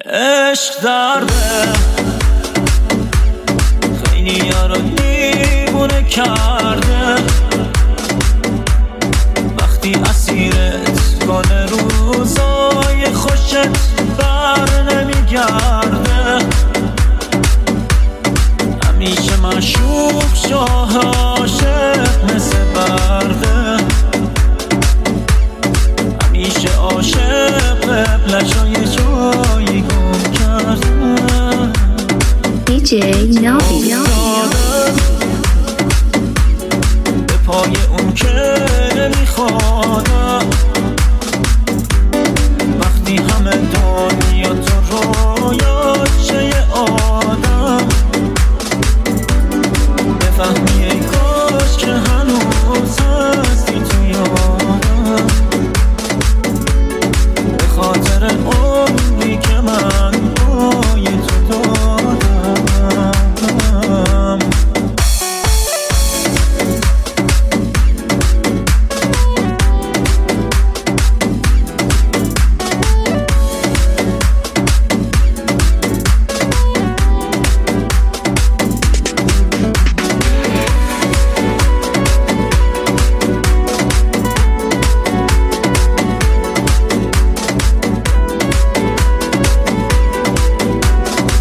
عشق درده خیلی یارو دیوونه کرده، وقتی اسیرت کنه روزای خوشت بر نمیگرده. همیشه مشوق شاه عاشق مثل برده، همیشه عاشق قبلشو یه جایی گم کرده. DJ نابی به پای اون که نمیخوادم، وقتی همه دنیا تو رویاشه یه آدم. بفهمی ای کاش که هنوز هستی تو یادم، به خاطر عمری که من بای تو دادم.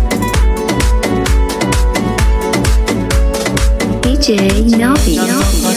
DJ نابی